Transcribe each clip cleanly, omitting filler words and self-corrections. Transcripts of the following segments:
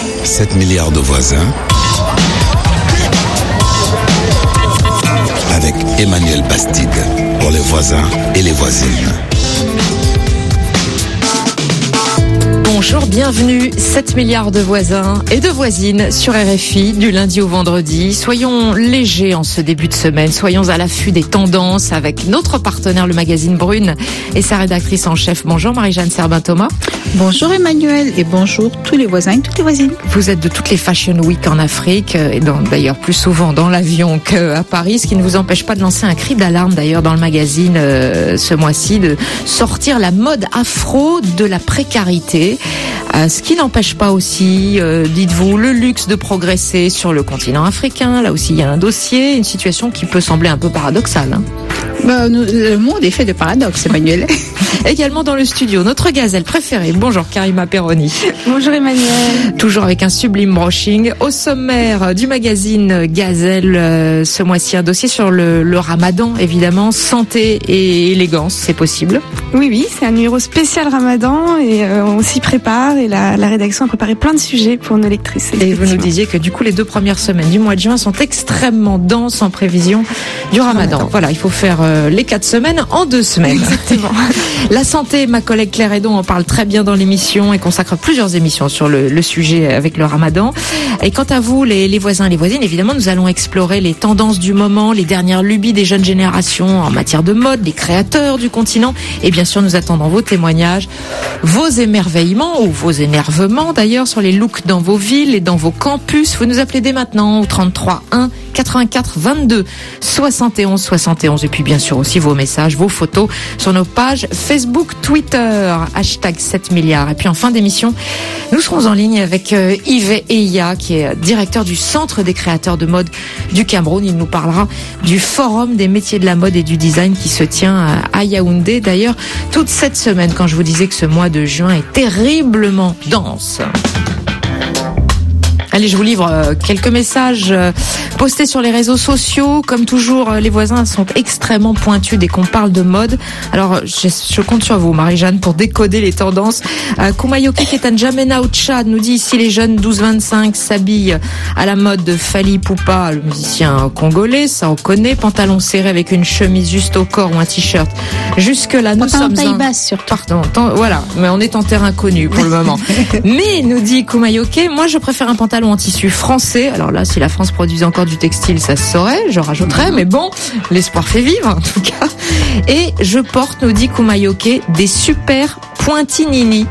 7 milliards de voisins avec Emmanuel Bastide pour les voisins et les voisines. Bonjour, bienvenue, 7 milliards de voisins et de voisines sur RFI du lundi au vendredi. Soyons légers en ce début de semaine, soyons à l'affût des tendances avec notre partenaire le magazine Brune et sa rédactrice en chef. Bonjour Marie-Jeanne Serbin-Thomas. Bonjour Emmanuel et bonjour tous les voisins et toutes les voisines. Vous êtes de toutes les Fashion Week en Afrique et d'ailleurs plus souvent dans l'avion qu'à Paris, ce qui ne vous empêche pas de lancer un cri d'alarme d'ailleurs dans le magazine ce mois-ci, de sortir la mode afro de la précarité. Ce qui n'empêche pas aussi, dites-vous, le luxe de progresser sur le continent africain. Là aussi, il y a un dossier, une situation qui peut sembler un peu paradoxale. Hein. Le monde est fait de paradoxes, Emmanuel. Également dans le studio, notre gazelle préférée. Bonjour Karima Perroni. Bonjour Emmanuel. Toujours avec un sublime brushing. Au sommaire du magazine Gazelle, ce mois-ci, un dossier sur le ramadan, évidemment. Santé et élégance, c'est possible. Oui, c'est un numéro spécial ramadan et on s'y prépare et la rédaction a préparé plein de sujets pour nos lectrices. Et vous nous disiez que du coup, les 2 premières semaines du mois de juin sont extrêmement denses en prévision du ramadan. Voilà, il faut faire les 4 semaines en 2 semaines. Exactement. La santé, ma collègue Claire Hédon en parle très bien dans l'émission et consacre plusieurs émissions sur le sujet avec le ramadan. Et quant à vous, les voisins et les voisines, évidemment, nous allons explorer les tendances du moment, les dernières lubies des jeunes générations en matière de mode, les créateurs du continent. Et bien sûr, nous attendons vos témoignages, vos émerveillements ou vos énervements d'ailleurs sur les looks dans vos villes et dans vos campus. Vous nous appelez dès maintenant au 33 1 84 22 71 71. Et puis bien sûr aussi vos messages, vos photos sur nos pages Facebook, Twitter, hashtag 7 milliards. Et puis en fin d'émission, nous serons en ligne avec Yves Eya, qui est directeur du Centre des créateurs de mode du Cameroun. Il nous parlera du Forum des métiers de la mode et du design qui se tient à Yaoundé. D'ailleurs, toute cette semaine, quand je vous disais que ce mois de juin est terriblement dense. Allez, je vous livre quelques messages postés sur les réseaux sociaux. Comme toujours, les voisins sont extrêmement pointus dès qu'on parle de mode. Alors, je compte sur vous, Marie-Jeanne, pour décoder les tendances. Kumayoke Ketanjamena au Tchad nous dit ici les jeunes 12-25 s'habillent à la mode de Fally Ipupa, le musicien congolais, ça on connaît. Pantalon serré avec une chemise juste au corps ou un t-shirt. Jusque-là, nous sommes taille basse surtout. Pardon, voilà, mais on est en terrain connu pour le moment. Mais, nous dit Kumayoke, moi je préfère un pantalon en tissu français. Alors là, si la France produisait encore du textile, ça se saurait, je rajouterais, mais bon, l'espoir fait vivre en tout cas. Et je porte, nous dit Kumayoke, des super pointinini.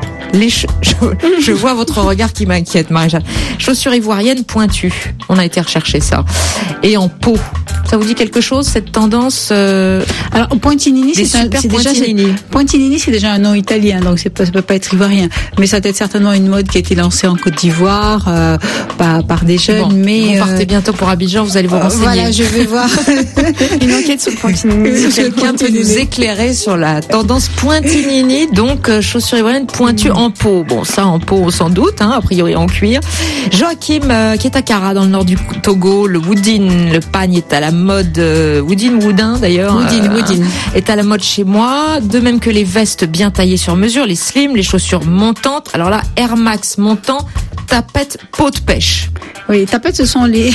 Je vois votre regard qui m'inquiète, Marie-Jeanne. Chaussures ivoiriennes pointues. On a été rechercher ça. Et en peau. Ça vous dit quelque chose, cette tendance Alors, Pointinini, Pointinini, c'est déjà un nom italien, donc ça peut pas être ivoirien. Mais ça peut être certainement une mode qui a été lancée en Côte d'Ivoire par des jeunes. Bon, mais vous partez bientôt pour Abidjan, vous allez vous renseigner. Voilà, je vais voir une enquête sur le Pointinini. Quelqu'un peut nous éclairer sur la tendance Pointinini, donc chaussures ivoiriennes pointues en peau. Bon, ça en peau sans doute, a priori en cuir. Joachim, qui est à Kara dans le nord du Togo, le Woodin, le pagne est à la mode, Woodin d'ailleurs. Woodin. Est à la mode chez moi, de même que les vestes bien taillées sur mesure, les slims, les chaussures montantes. Alors là, Air Max montant, tapette, peau de pêche. Oui, tapettes, ce sont les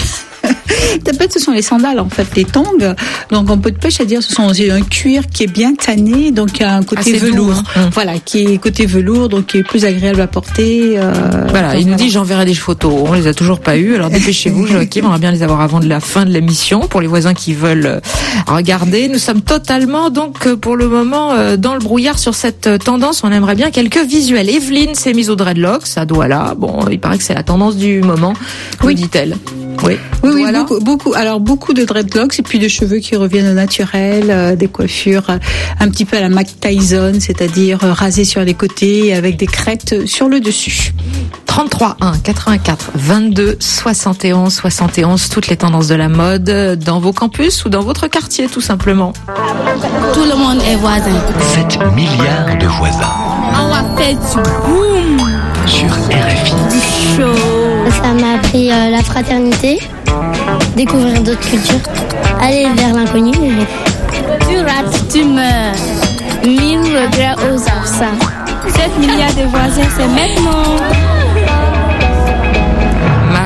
sandales en fait, les tongs. Donc en peau de pêche, c'est-à-dire ce sont un cuir qui est bien tanné, donc qui a un côté assez velours. Doux, Voilà, qui est côté velours, donc qui est plus agréable à porter. Voilà, il nous dit j'enverrai des photos. On les a toujours pas eues, alors dépêchez-vous, Joachim, on va bien les avoir avant de la fin de l'émission pour les voisins qui veulent regarder. Nous sommes totalement donc pour le moment dans le brouillard sur cette tendance. On aimerait bien quelques visuels. Evelyne s'est mise au dreadlocks à Douala. Bon, il paraît que c'est la tendance du moment. Oui, dit-elle. Oui, voilà. beaucoup de dreadlocks et puis de cheveux qui reviennent au naturel, des coiffures un petit peu à la Mike Tyson, c'est-à-dire rasés sur les côtés avec des crêtes sur le dessus. 33 1 84 22 71 71, toutes les tendances de la mode dans vos campus ou dans votre quartier tout simplement. Tout le monde est voisin. 7 milliards de voisins. On va faire du boom sur RFI. Du show. Ça m'a appris la fraternité, découvrir d'autres cultures, aller vers l'inconnu. Tu rates, tu meurs. 1000 regrets aux absents. 7 milliards de voisins, c'est maintenant.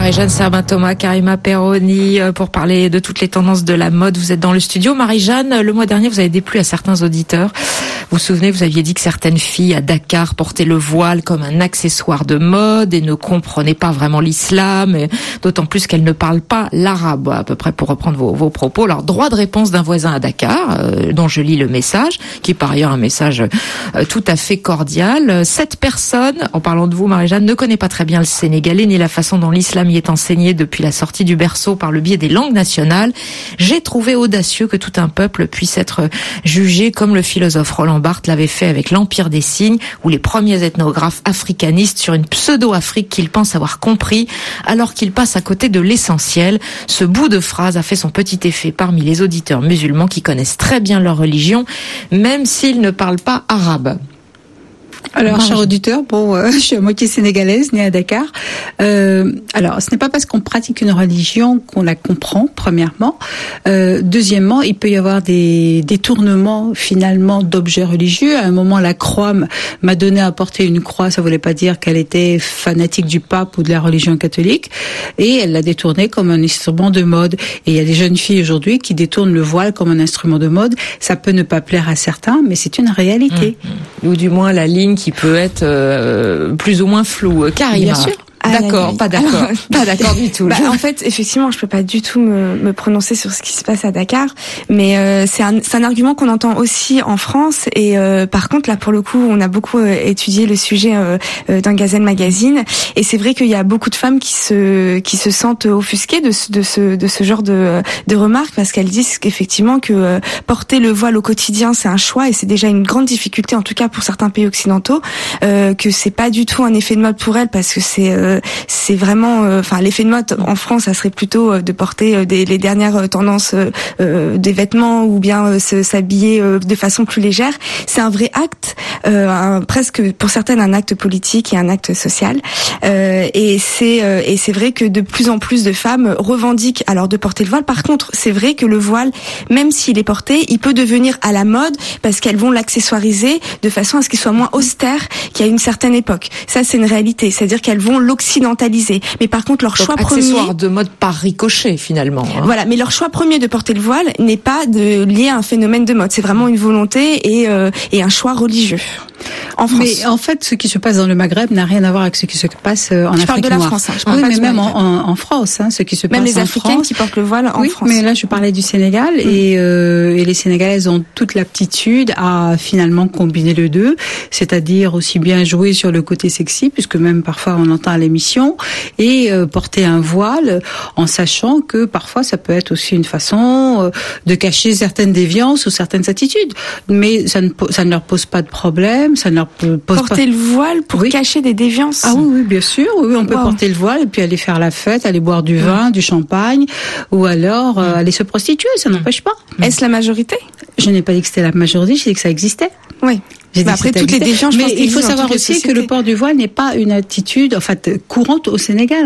Marie-Jeanne Serbin-Thomas, Karima Perroni, pour parler de toutes les tendances de la mode. Vous êtes dans le studio. Marie-Jeanne, le mois dernier, vous avez déplu à certains auditeurs. Vous vous souvenez, vous aviez dit que certaines filles à Dakar portaient le voile comme un accessoire de mode et ne comprenaient pas vraiment l'islam, et d'autant plus qu'elles ne parlent pas l'arabe, à peu près, pour reprendre vos propos. Alors, droit de réponse d'un voisin à Dakar, dont je lis le message, qui est par ailleurs un message tout à fait cordial. Cette personne, en parlant de vous, Marie-Jeanne, ne connaît pas très bien le sénégalais ni la façon dont l'islam y est enseigné depuis la sortie du berceau par le biais des langues nationales. J'ai trouvé audacieux que tout un peuple puisse être jugé comme le philosophe Roland Barthes l'avait fait avec l'Empire des signes, ou les premiers ethnographes africanistes sur une pseudo-Afrique qu'ils pensent avoir compris, alors qu'ils passent à côté de l'essentiel. Ce bout de phrase a fait son petit effet parmi les auditeurs musulmans qui connaissent très bien leur religion, même s'ils ne parlent pas arabe. Alors, cher auditeur, je suis à moitié sénégalaise, née à Dakar. Alors, ce n'est pas parce qu'on pratique une religion qu'on la comprend, premièrement. Deuxièmement, il peut y avoir des détournements, finalement, d'objets religieux. À un moment, la croix m'a donné à porter une croix. Ça voulait pas dire qu'elle était fanatique du pape ou de la religion catholique. Et elle l'a détournée comme un instrument de mode. Et il y a des jeunes filles aujourd'hui qui détournent le voile comme un instrument de mode. Ça peut ne pas plaire à certains, mais c'est une réalité. Ou du moins la ligne qui peut être plus ou moins floue. Karima. Bien sûr. D'accord, pas d'accord, pas d'accord du tout. En fait, effectivement, je peux pas du tout me prononcer sur ce qui se passe à Dakar, mais c'est un argument qu'on entend aussi en France. Et par contre, là, pour le coup, on a beaucoup étudié le sujet dans Gazelle Magazine, et c'est vrai qu'il y a beaucoup de femmes qui se sentent offusquées de ce genre de remarques, parce qu'elles disent qu'effectivement que porter le voile au quotidien, c'est un choix, et c'est déjà une grande difficulté, en tout cas pour certains pays occidentaux, que c'est pas du tout un effet de mode pour elles, parce que c'est vraiment, l'effet de mode en France, ça serait plutôt de porter les dernières tendances des vêtements, ou bien s'habiller de façon plus légère. C'est un vrai acte, presque pour certaines un acte politique et un acte social. Et c'est vrai que de plus en plus de femmes revendiquent alors de porter le voile. Par contre, c'est vrai que le voile, même s'il est porté, il peut devenir à la mode, parce qu'elles vont l'accessoiriser de façon à ce qu'il soit moins austère qu'à une certaine époque. Ça, c'est une réalité. C'est-à-dire qu'elles vont occidentalisé. Mais par contre, leur choix premier, accessoire de mode par ricochet finalement. Voilà, mais leur choix premier de porter le voile n'est pas lié à un phénomène de mode. C'est vraiment une volonté et un choix religieux. En France. Mais en fait, ce qui se passe dans le Maghreb n'a rien à voir avec ce qui se passe en Afrique noire. Je parle de la France. Je parle oui, pas mais du même en France, ce qui se passe en France. Même les Africaines qui portent le voile en France. Oui, mais là, je parlais du Sénégal, et les Sénégalaises ont toute l'aptitude à finalement combiner les deux, c'est-à-dire aussi bien jouer sur le côté sexy, puisque même parfois on entend à l'émission, et porter un voile, en sachant que parfois ça peut être aussi une façon de cacher certaines déviances ou certaines attitudes. Mais ça ne leur pose pas de problème, ça ne leur pose porter le voile pour cacher des déviances. Ah oui, bien sûr. Oui, on peut porter le voile et puis aller faire la fête, aller boire du vin, du champagne, ou alors aller se prostituer, ça n'empêche pas. Est-ce la majorité ? Je n'ai pas dit que c'était la majorité, j'ai dit que ça existait. Oui. Après toutes les déviances, mais il faut savoir aussi que le port du voile n'est pas une attitude courante au Sénégal.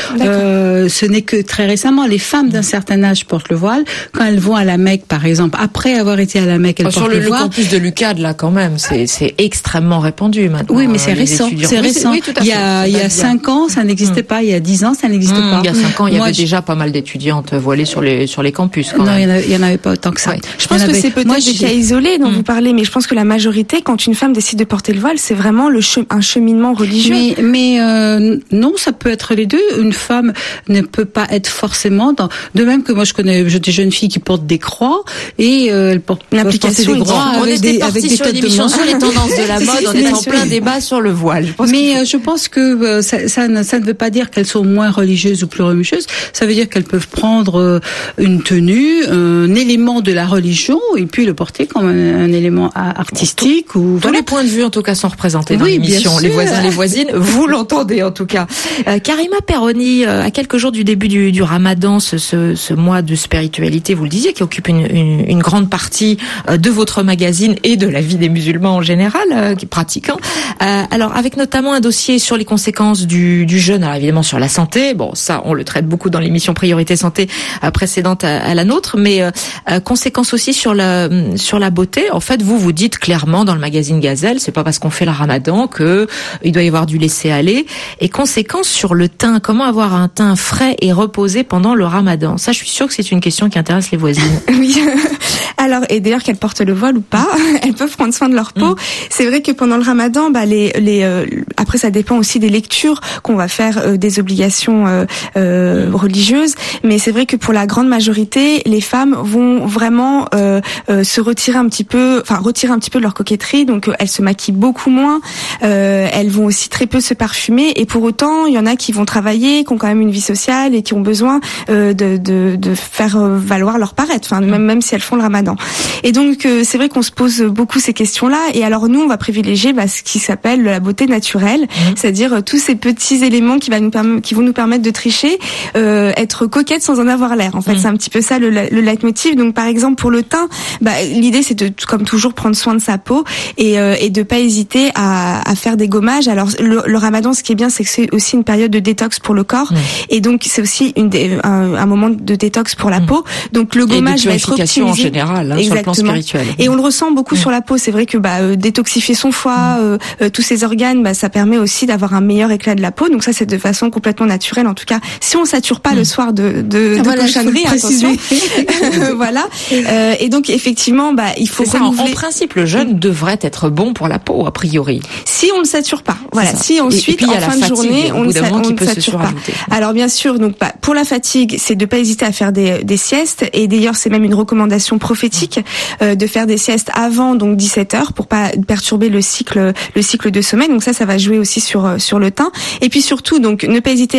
Ce n'est que très récemment les femmes d'un certain âge portent le voile. Quand elles vont à la Mecque, par exemple, après avoir été à la Mecque, elles portent le voile. Sur le campus de l'UQAD, là, quand même, c'est extrêmement répandu maintenant. Oui, mais c'est récent. C'est récent. Oui, tout à fait. Il y a 5 ans, ça n'existait pas. Il y a 10 ans, ça n'existait pas. Il y a 5 ans, il y avait déjà pas mal d'étudiantes voilées sur les campus. Non, il y en avait pas autant que ça. Ouais. Je pense que c'est peut-être des cas isolés dont vous parlez, mais je pense que la majorité, quand une femme décide de porter le voile, c'est vraiment un cheminement religieux. Mais non, ça peut être les deux. Une femme ne peut pas être forcément de même que moi je connais des jeunes filles qui portent des croix et elles portent des croix avec des têtes de mort. Sur les tendances de la mode, on est en plein débat sur le voile. Je pense que ça ne veut pas dire qu'elles sont moins religieuses ou plus religieuses. Ça veut dire qu'elles peuvent prendre une tenue, un élément de la religion et puis le porter comme un élément artistique. Tous les points de vue en tout cas sont représentés dans l'émission. Les voisins, les voisines, vous l'entendez en tout cas. Karima Perroni, à quelques jours du début du Ramadan, ce mois de spiritualité, vous le disiez, qui occupe une grande partie de votre magazine et de la vie des musulmans en général, pratiquants. Alors avec notamment un dossier sur les conséquences du jeûne, alors évidemment sur la santé. Bon, ça on le traite beaucoup dans l'émission Priorité Santé précédente à la nôtre, mais conséquences aussi sur la beauté. En fait, vous dites clairement dans le magazine magazine Gazelle, c'est pas parce qu'on fait le Ramadan que il doit y avoir du laisser-aller. Et conséquences sur le teint, comment avoir un teint frais et reposé pendant le Ramadan? Ça, je suis sûre que c'est une question qui intéresse les voisines. Oui. Alors, et d'ailleurs qu'elles portent le voile ou pas, elles peuvent prendre soin de leur peau. C'est vrai que pendant le Ramadan, après ça dépend aussi des lectures qu'on va faire, des obligations religieuses. Mais c'est vrai que pour la grande majorité, les femmes vont vraiment se retirer un petit peu de leur coquetterie. Donc elles se maquillent beaucoup moins. Elles vont aussi très peu se parfumer. Et pour autant, il y en a qui vont travailler, qui ont quand même une vie sociale et qui ont besoin de faire valoir leur paraître. Enfin, même si elles font le Ramadan. Et donc c'est vrai qu'on se pose beaucoup ces questions-là. Et alors nous, on va privilégier ce qui s'appelle la beauté naturelle, c'est-à-dire tous ces petits éléments qui vont nous permettre de tricher, être coquette sans en avoir l'air. En fait, c'est un petit peu ça le leitmotiv. Donc par exemple pour le teint, l'idée c'est de, comme toujours, prendre soin de sa peau et de pas hésiter à faire des gommages. Alors le Ramadan, ce qui est bien, c'est que c'est aussi une période de détox pour le corps, et donc c'est aussi un moment de détox pour la peau. Donc le gommage va être optimisé en général, sur le plan spirituel. Et on le ressent beaucoup sur la peau. C'est vrai que détoxifier son foie, tous ses organes, ça permet aussi d'avoir un meilleur éclat de la peau. Donc ça, c'est de façon complètement naturelle. En tout cas, si on sature pas le soir de cochonnerie, attention. Voilà. Et donc effectivement, il faut renouveler. En principe, le jeûne devrait être bon pour la peau, a priori. Si on le sature pas. Voilà. Si ensuite, et puis, en fin de journée, on ne sature pas. Alors bien sûr, donc pour la fatigue, c'est de pas hésiter à faire des siestes. Et d'ailleurs, c'est même une recommandation prophétique de faire des siestes avant donc 17h pour pas perturber le cycle de sommeil. Donc ça va jouer aussi sur le teint. Et puis surtout, donc ne pas hésiter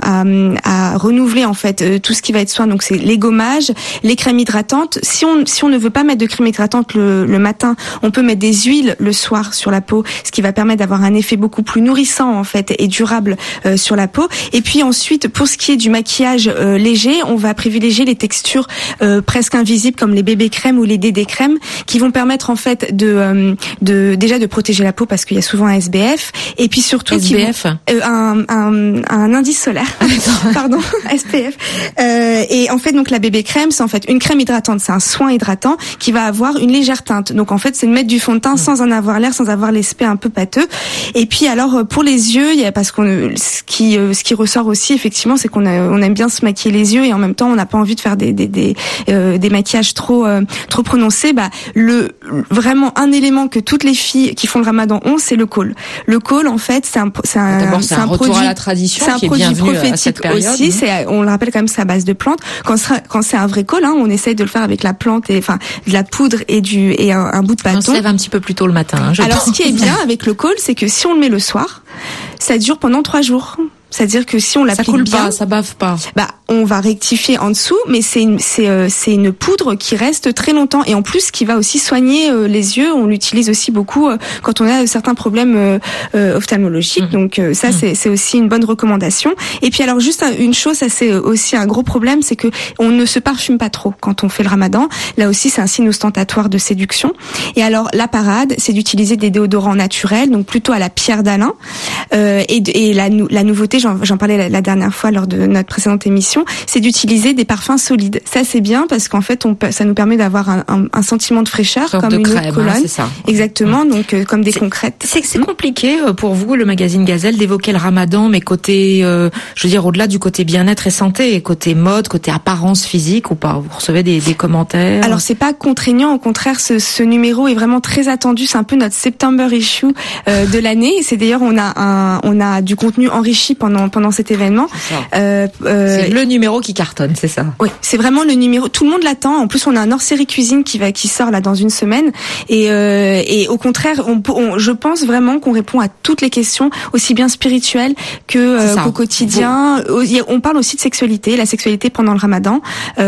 à renouveler en fait tout ce qui va être soin. Donc c'est les gommages, les crèmes hydratantes. Si on ne veut pas mettre de crème hydratante le matin, on peut mettre des huiles le soir sur la peau, ce qui va permettre d'avoir un effet beaucoup plus nourrissant en fait et durable sur la peau. Et puis ensuite, pour ce qui est du maquillage léger, on va privilégier les textures presque invisibles comme les bébés crèmes ou les dédés crèmes, qui vont permettre en fait déjà de protéger la peau parce qu'il y a souvent un SPF, et puis surtout SPF un indice solaire. Pardon, SPF. Et en fait donc la bébé crème, c'est en fait une crème hydratante, c'est un soin hydratant qui va avoir une légère teinte. Donc en fait c'est de mettre du fond de teint sans en avoir l'air, sans avoir l'aspect un peu pâteux. Et puis alors pour les yeux, parce qu'on ce qui ressort aussi effectivement, c'est qu'on aime bien se maquiller les yeux et en même temps on n'a pas envie de faire des maquillages trop prononcés. Vraiment un élément que toutes les filles qui font le Ramadan ont, c'est le col. Le col en fait c'est un retour produit à la tradition, c'est un qui est produit prophétique aussi. On le rappelle quand même, c'est à base de plantes. Quand c'est un vrai col, on essaye de le faire avec la plante et de la poudre et un bout de bâton. On se lève un petit peu plus tôt le matin. Alors ce qui est bien avec le col, c'est que si on le met le soir, ça dure pendant 3 jours. C'est-à-dire que si on l'applique bien, ça coule pas, ça bave pas. On va rectifier en dessous, mais c'est une poudre qui reste très longtemps et en plus qui va aussi soigner les yeux. On l'utilise aussi beaucoup quand on a certains problèmes ophtalmologiques. Donc ça c'est aussi une bonne recommandation. Et puis alors juste une chose, ça c'est aussi un gros problème, c'est que on ne se parfume pas trop quand on fait le Ramadan. Là aussi c'est un signe ostentatoire de séduction. Et alors la parade, c'est d'utiliser des déodorants naturels, donc plutôt à la pierre d'Alain. Et la nouveauté, j'en parlais la dernière fois lors de notre précédente émission, c'est d'utiliser des parfums solides. Ça c'est bien parce qu'en fait ça nous permet d'avoir un sentiment de fraîcheur, comme une crème, colonne. C'est ça. Exactement, donc comme des concrètes. C'est compliqué pour vous, le magazine Gazelle, d'évoquer le Ramadan, mais côté, je veux dire, au-delà du côté bien-être et santé, côté mode, côté apparence physique ou pas? Vous recevez des commentaires? Alors c'est pas contraignant, au contraire, ce numéro est vraiment très attendu. C'est un peu notre September issue de l'année. C'est d'ailleurs on a du contenu enrichi pendant cet événement. C'est le numéro qui cartonne, c'est ça? Oui, c'est vraiment le numéro. Tout le monde l'attend. En plus, on a un hors-série cuisine qui sort là dans une semaine. Et au contraire, je pense vraiment qu'on répond à toutes les questions, aussi bien spirituelles qu'au quotidien. On parle aussi de sexualité, la sexualité pendant le Ramadan.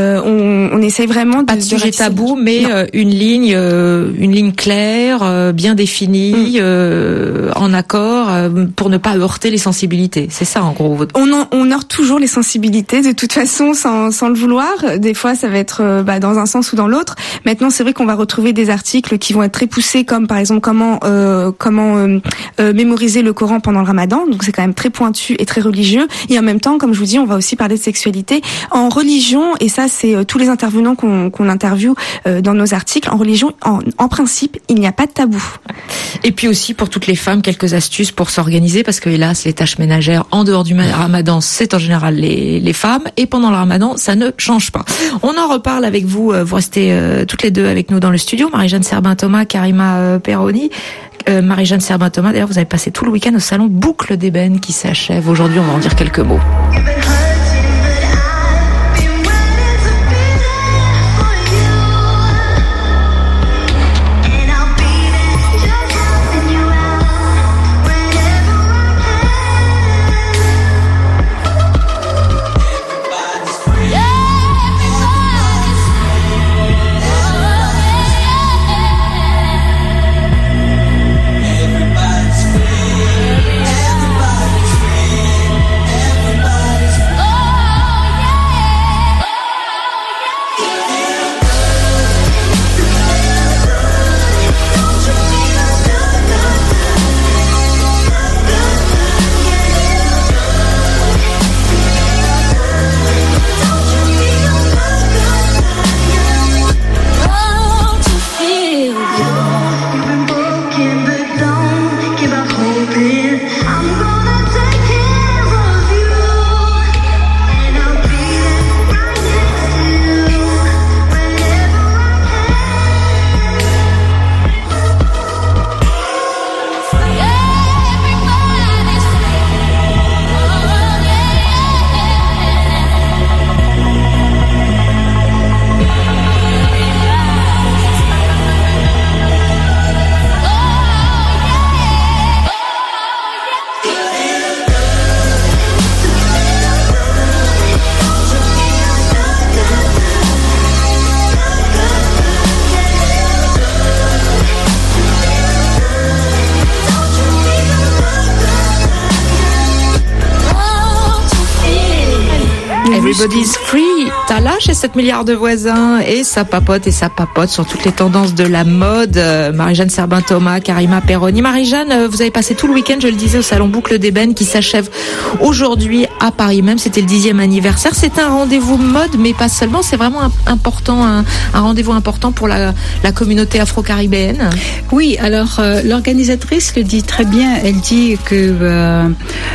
On essaye vraiment pas de sujet tabou, mais une ligne claire, bien définie, en accord pour ne pas heurter les sensibilités. C'est ça en gros. On heurte toujours les sensibilités de toute façon sans le vouloir. Des fois ça va être dans un sens ou dans l'autre. Maintenant c'est vrai qu'on va retrouver des articles qui vont être très poussés, comme par exemple comment mémoriser le Coran pendant le Ramadan. Donc c'est quand même très pointu et très religieux. Et en même temps, comme je vous dis, on va aussi parler de sexualité en religion. Et ça c'est tous les intervenants qu'on interviewe dans nos articles. En religion, en principe, il n'y a pas de tabou. Et puis aussi pour toutes les femmes, quelques astuces pour s'organiser, parce que hélas les tâches ménagères en dehors du Ramadan, c'est en général les femmes, et pendant le Ramadan ça ne change pas. On en reparle avec vous, vous restez toutes les deux avec nous dans le studio, Marie-Jeanne Serbin-Thomas, Karima Perroni. Marie-Jeanne Serbin-Thomas, d'ailleurs vous avez passé tout le week-end au salon Boucle d'Ébène qui s'achève aujourd'hui, on va en dire quelques mots. Everybody's free. T'as là chez 7 milliards de voisins et ça papote sur toutes les tendances de la mode. Marie-Jeanne Serbin-Thomas, Karima Perroni. Marie-Jeanne, vous avez passé tout le week-end, je le disais, au salon Boucle d'Ébène qui s'achève aujourd'hui à Paris même. C'était le 10e anniversaire. C'est un rendez-vous mode, mais pas seulement. C'est vraiment important, un rendez-vous important pour la communauté afro-caribéenne. Oui, alors l'organisatrice le dit très bien. Elle dit que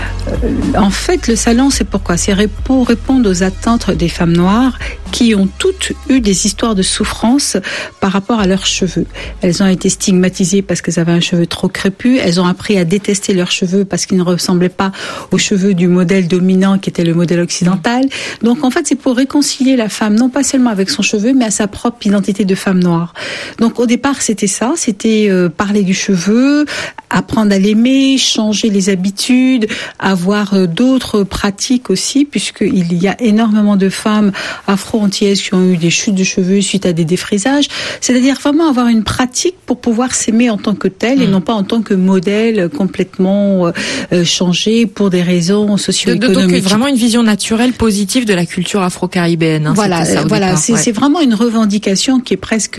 en fait, le salon, c'est pourquoi ? C'est pour répondre aux attentes des femmes noires qui ont toutes eu des histoires de souffrance par rapport à leurs cheveux. Elles ont été stigmatisées parce qu'elles avaient un cheveu trop crépus. Elles ont appris à détester leurs cheveux parce qu'ils ne ressemblaient pas aux cheveux du modèle dominant qui était le modèle occidental. Donc en fait, c'est pour réconcilier la femme, non pas seulement avec son cheveu, mais à sa propre identité de femme noire. Donc au départ, c'était ça, c'était parler du cheveu, apprendre à l'aimer, changer les habitudes, avoir d'autres pratiques aussi, puisqu'il y a énormément de femmes afro-antillaises qui ont eu des chutes de cheveux suite à des défrisages. C'est-à-dire vraiment avoir une pratique pour pouvoir s'aimer en tant que telle et non pas en tant que modèle complètement changé pour des raisons socio-économiques. Donc vraiment une vision naturelle, positive de la culture afro-caribéenne. Hein, voilà, c'est vraiment une revendication qui est presque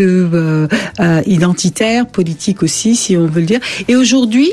identitaire, politique aussi, si on veut le dire. Et aujourd'hui,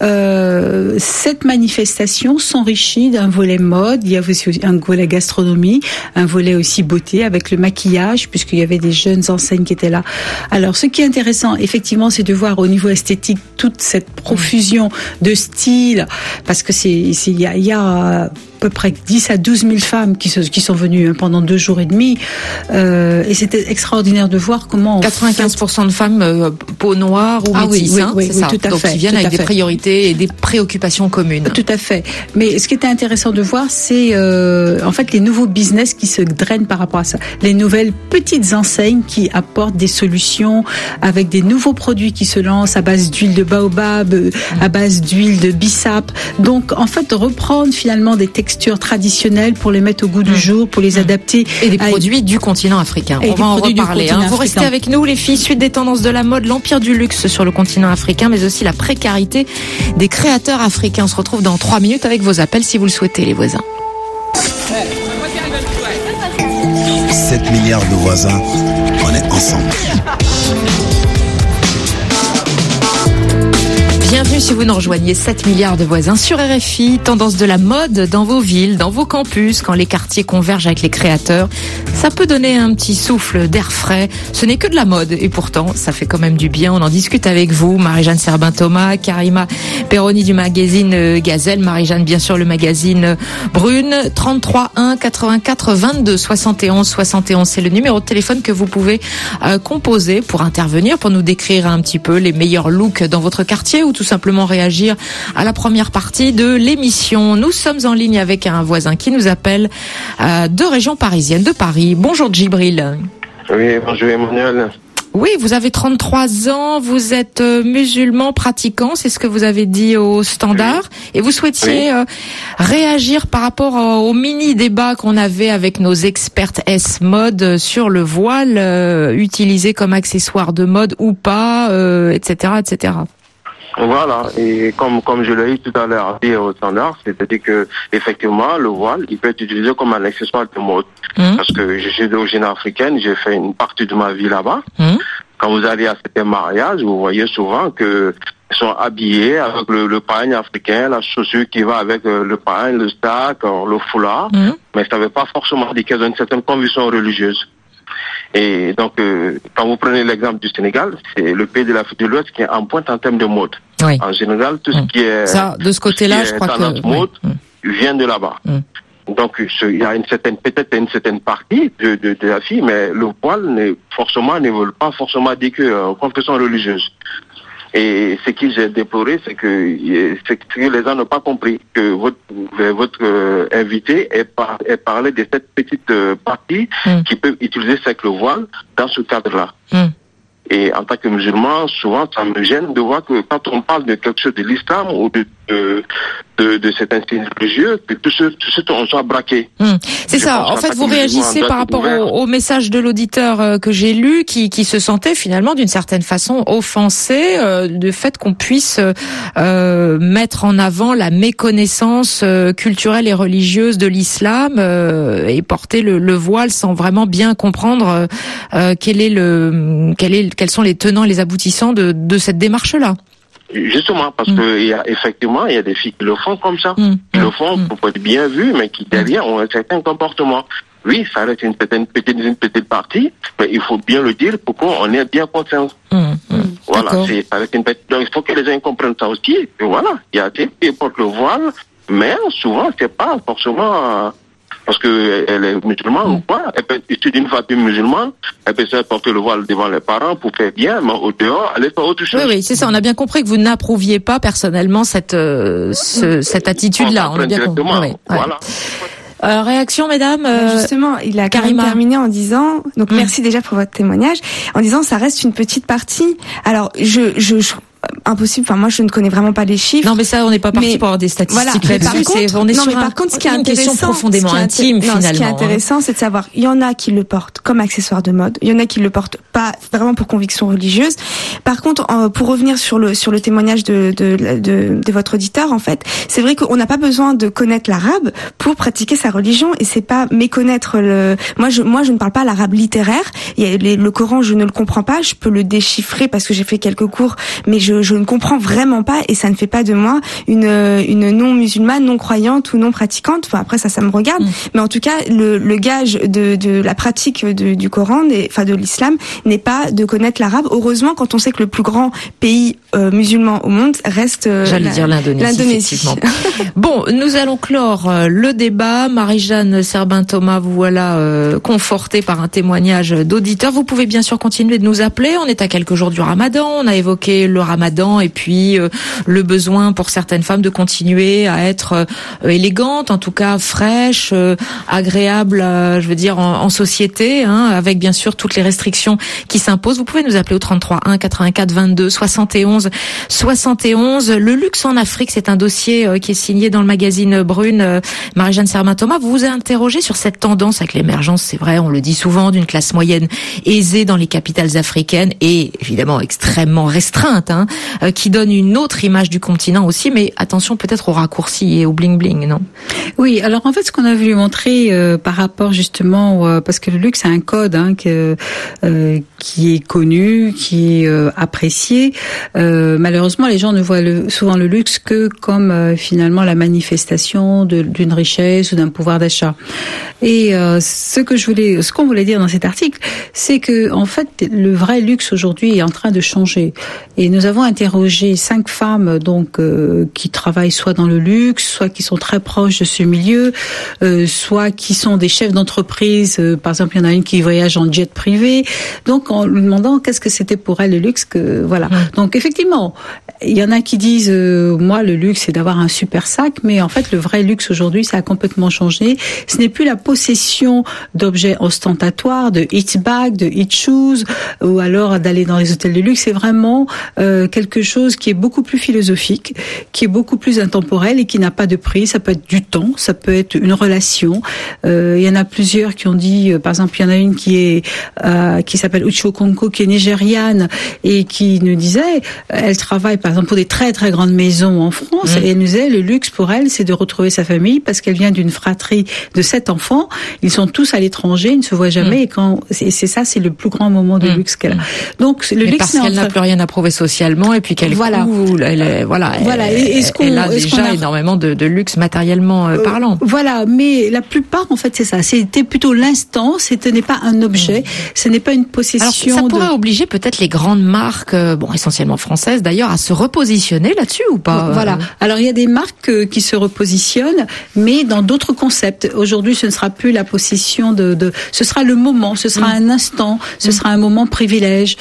cette manifestation s'enrichit d'un volet mode, il y a aussi un volet gastronomie, un volet aussi beauté avec le maquillage, puisqu'il y avait des jeunes enseignes qui étaient là. Alors, ce qui est intéressant, effectivement, c'est de voir au niveau esthétique toute cette profusion de styles, parce que il y a à peu près 10 à 12 000 femmes qui sont venues pendant 2 jours et demi, et c'était extraordinaire de voir comment 95% de femmes peau noire ou métisse, oui, c'est ça. Tout à donc fait, ils viennent avec des priorités et des préoccupations communes. Tout à fait. Mais ce qui était intéressant de voir, c'est en fait les nouveaux business qui se drainent par rapport à ça. Les nouvelles petites enseignes qui apportent des solutions avec des nouveaux produits qui se lancent à base d'huile de baobab, à base d'huile de bissap. Donc en fait reprendre finalement des textures textures traditionnelles pour les mettre au goût du jour, pour les adapter. Et des produits du continent africain. On va en reparler. Vous restez avec nous, les filles. Suite des tendances de la mode, l'empire du luxe sur le continent africain, mais aussi la précarité des créateurs africains. On se retrouve dans 3 minutes avec vos appels si vous le souhaitez, les voisins. 7 milliards de voisins, on est ensemble. Bienvenue si vous nous rejoignez, 7 milliards de voisins sur RFI, tendance de la mode dans vos villes, dans vos campus, quand les quartiers convergent avec les créateurs. Ça peut donner un petit souffle d'air frais. Ce n'est que de la mode et pourtant, ça fait quand même du bien. On en discute avec vous, Marie-Jeanne Serbin-Thomas, Karima Perroni du magazine Gazelle, Marie-Jeanne bien sûr le magazine Brune, 33 1 84 22 71 71. C'est le numéro de téléphone que vous pouvez composer pour intervenir, pour nous décrire un petit peu les meilleurs looks dans votre quartier ou tout simplement réagir à la première partie de l'émission. Nous sommes en ligne avec un voisin qui nous appelle de région parisienne, de Paris. Bonjour Djibril. Oui, bonjour Emmanuel. Oui, vous avez 33 ans, vous êtes musulman pratiquant, c'est ce que vous avez dit au Standard, et vous souhaitiez réagir par rapport au mini-débat qu'on avait avec nos expertes S-mode sur le voile utilisé comme accessoire de mode ou pas, etc., etc. Voilà, et comme je l'ai dit tout à l'heure au Standard, c'est-à-dire que effectivement le voile, il peut être utilisé comme un accessoire de mode. Parce que je suis d'origine africaine, j'ai fait une partie de ma vie là-bas. Quand vous allez à certains mariages, vous voyez souvent que ils sont habillés avec le pagne africain, la chaussure qui va avec le pagne, le sac, le foulard, mais ça ne veut pas forcément dire qu'ils ont une certaine conviction religieuse. Et donc, quand vous prenez l'exemple du Sénégal, c'est le pays de l'Afrique de l'Ouest qui est en pointe en termes de mode. Oui. En général, tout ce qui est ça, de ce côté-là, je crois que mode vient de là-bas. Donc, il y a peut-être une certaine partie de la fille, mais le voile ne veut pas forcément dire que confession religieuse. Et ce que j'ai déploré, c'est que les gens n'ont pas compris que votre invité ait parlé de cette petite partie qui peut utiliser le voile dans ce cadre-là. Et en tant que musulman, souvent, ça me gêne de voir que quand on parle de quelque chose de l'islam ou de cet insigne religieux, que tout ce on soit braqué. C'est ça. En fait, vous réagissez par rapport au message de l'auditeur que j'ai lu, qui se sentait finalement d'une certaine façon offensé du fait qu'on puisse mettre en avant la méconnaissance culturelle et religieuse de l'islam et porter le voile sans vraiment bien comprendre quels sont les tenants et les aboutissants de cette démarche-là. Justement, parce que il y a des filles qui le font comme ça. Qui le font pour être bien vues, mais qui derrière ont un certain comportement. Oui, ça reste une petite partie, mais il faut bien le dire pour qu'on ait bien conscience. Voilà, ça reste une petite. Donc il faut que les gens comprennent ça aussi. Et voilà, il y a des qui portent le voile, mais souvent c'est pas forcément parce que elle est musulmane ou quoi. Elle peut être issue d'une famille musulmane, elle peut se porter le voile devant les parents pour faire bien, mais au dehors, elle est pas autre chose. Oui, c'est ça. On a bien compris que vous n'approuviez pas personnellement cette attitude-là. On a bien compris. Voilà. Réaction, mesdames. Justement, il a Karima terminé en disant, donc merci déjà pour votre témoignage, en disant ça reste une petite partie. Alors, impossible. Enfin, moi, je ne connais vraiment pas les chiffres. Non, mais ça, on n'est pas parti pour avoir des statistiques là-dessus. On est sur par contre, ce qui est une question profondément intime, finalement. Ce qui est intéressant, c'est de savoir, il y en a qui le portent comme accessoire de mode, il y en a qui le portent pas vraiment pour conviction religieuse. Par contre, pour revenir sur le témoignage de votre auditeur, en fait, c'est vrai qu'on n'a pas besoin de connaître l'arabe pour pratiquer sa religion, et c'est pas méconnaître moi, je ne parle pas l'arabe littéraire. Le Coran, je ne le comprends pas. Je peux le déchiffrer parce que j'ai fait quelques cours, mais je ne comprends vraiment pas, et ça ne fait pas de moi une non musulmane, non croyante ou non pratiquante. Enfin, après ça me regarde. Mais en tout cas, le gage de la pratique du Coran, de l'islam, n'est pas de connaître l'arabe. Heureusement, quand on sait que le plus grand pays musulman au monde reste l'Indonésie. Bon, nous allons clore le débat. Marie-Jeanne Serbin-Thomas, vous voilà confortée par un témoignage d'auditeur. Vous pouvez bien sûr continuer de nous appeler. On est à quelques jours du Ramadan. On a évoqué le Ramadan Ramadan et puis le besoin pour certaines femmes de continuer à être élégantes, en tout cas fraîches, agréables, je veux dire en société, avec bien sûr toutes les restrictions qui s'imposent. Vous pouvez nous appeler au 33 1 84 22 71 71. Le luxe en Afrique, c'est un dossier qui est signé dans le magazine Brune. Marie-Jeanne Sermin-Thomas, vous vous interrogez sur cette tendance avec l'émergence, c'est vrai, on le dit souvent, d'une classe moyenne aisée dans les capitales africaines et évidemment extrêmement restreinte, qui donne une autre image du continent aussi, mais attention peut-être au raccourci et au bling-bling, non? Oui, alors en fait, ce qu'on a voulu montrer par rapport justement, parce que le luxe c'est un code qui est connu, qui est apprécié. Malheureusement, les gens ne voient souvent le luxe que comme finalement la manifestation d'une richesse ou d'un pouvoir d'achat. Et ce qu'on voulait dire dans cet article, c'est que en fait, le vrai luxe aujourd'hui est en train de changer. Et nous avons interrogé 5 femmes donc qui travaillent soit dans le luxe, soit qui sont très proches de ce milieu, soit qui sont des chefs d'entreprise. Par exemple, il y en a une qui voyage en jet privé. Donc, en lui demandant qu'est-ce que c'était pour elle le luxe, voilà. Donc, effectivement, il y en a qui disent moi, le luxe, c'est d'avoir un super sac, mais en fait, le vrai luxe aujourd'hui, ça a complètement changé. Ce n'est plus la possession d'objets ostentatoires, de hit bags, de hit shoes, ou alors d'aller dans les hôtels de luxe. C'est vraiment quelque chose qui est beaucoup plus philosophique, qui est beaucoup plus intemporel et qui n'a pas de prix. Ça peut être du temps, ça peut être une relation. Il y en a plusieurs qui ont dit, par exemple, il y en a une qui s'appelle Uche Okonkwo, qui est nigériane et qui nous disait, elle travaille par exemple pour des très très grandes maisons en France et elle nous disait, le luxe pour elle, c'est de retrouver sa famille parce qu'elle vient d'une fratrie de 7 enfants. Ils sont tous à l'étranger, ils ne se voient jamais et c'est le plus grand moment de luxe qu'elle a. Donc le luxe, parce qu'elle n'a plus rien à prouver socialement et puis qu'elle elle a déjà énormément de luxe matériellement parlant. Voilà, mais la plupart en fait c'est ça. C'était plutôt l'instant, ce n'est pas un objet, ce n'est pas une possession. Alors, ça pourrait obliger peut-être les grandes marques, essentiellement françaises d'ailleurs, à se repositionner là-dessus ou pas? Voilà. Alors il y a des marques qui se repositionnent, mais dans d'autres concepts. Aujourd'hui, ce ne sera plus la possession ce sera le moment, ce sera un instant, ce sera un moment privilège.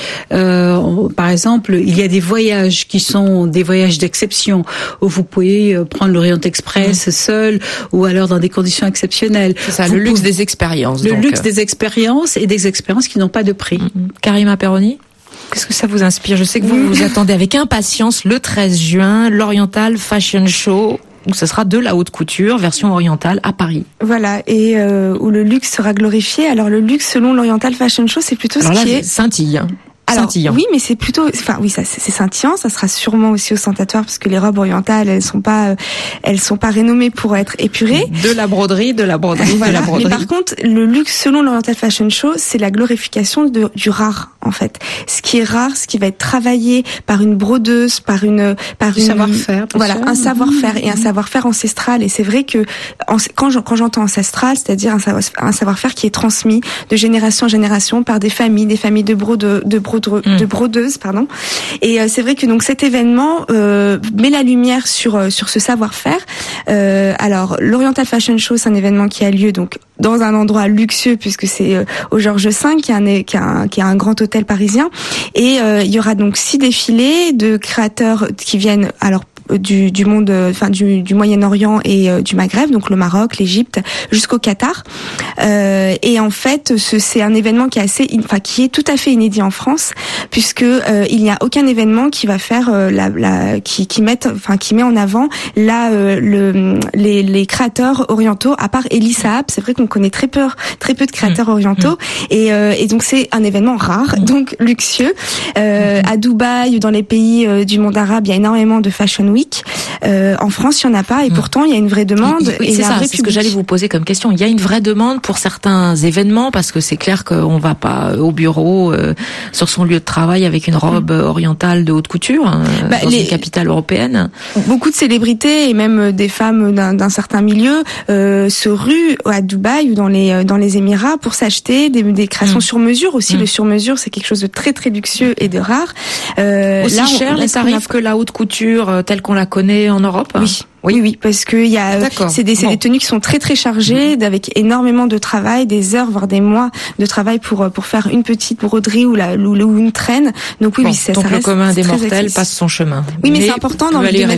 Par exemple, il y a des voyages qui sont des voyages d'exception où vous pouvez prendre l'Orient Express seul ou alors dans des conditions exceptionnelles. C'est ça, le luxe des expériences. Le luxe des expériences et des expériences qui n'ont pas de prix. Karima Perroni, qu'est-ce que ça vous inspire? Je sais que vous attendez avec impatience le 13 juin, l'Oriental Fashion Show. Donc ce sera de la haute couture, version orientale à Paris. Voilà, et où le luxe sera glorifié. Alors le luxe selon l'Oriental Fashion Show, c'est plutôt ce qui est scintille. Alors, oui, mais c'est plutôt, ça, c'est scintillant. Ça sera sûrement aussi ostentatoire parce que les robes orientales, elles sont pas renommées pour être épurées. De la broderie. Voilà. Mais par contre, le luxe selon l'Oriental Fashion Show, c'est la glorification du rare, en fait. Ce qui est rare, ce qui va être travaillé par une brodeuse, par une savoir-faire. Voilà, un savoir-faire et un savoir-faire ancestral. Et c'est vrai que quand j'entends ancestral, c'est-à-dire un savoir-faire qui est transmis de génération en génération par des familles de brodeuses, pardon. Et c'est vrai que donc cet événement met la lumière sur ce savoir-faire. Alors l'Oriental Fashion Show, c'est un événement qui a lieu donc dans un endroit luxueux puisque c'est au Georges V qui est un grand hôtel parisien. Et il y aura donc 6 défilés de créateurs qui viennent du monde, du Moyen-Orient et du Maghreb, donc le Maroc, l'Égypte, jusqu'au Qatar. Et en fait, c'est un événement qui est tout à fait inédit en France, puisque il n'y a aucun événement qui va faire qui met en avant les créateurs orientaux, à part Elie Saab. C'est vrai qu'on connaît très peu de créateurs orientaux, et donc c'est un événement rare, donc luxueux. À Dubaï, dans les pays du monde arabe, il y a énormément de Fashion Week. En France, il n'y en a pas, et pourtant il y a une vraie demande. Oui, c'est ça, c'est ce que j'allais vous poser comme question. Il y a une vraie demande pour certains événements, parce que c'est clair qu'on va pas au bureau sur son lieu de travail avec une robe orientale de haute couture dans une capitale européenne. Beaucoup de célébrités et même des femmes d'un certain milieu se ruent à Dubaï ou dans les Émirats pour s'acheter des créations sur mesure aussi. Le sur mesure, c'est quelque chose de très très luxueux et de rare. Aussi cher les tarifs que la haute couture telle qu'on la connaît en Europe? Oui, parce que c'est des tenues qui sont très très chargées, avec énormément de travail, des heures voire des mois de travail pour faire une petite broderie ou une traîne. Donc oui, ça donc reste le commun des mortels accessible. passe son chemin. Oui, mais c'est important